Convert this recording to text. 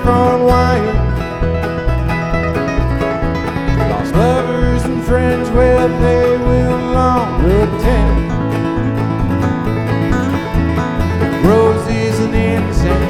gone wild. Lost lovers and friends, well, they will long repent.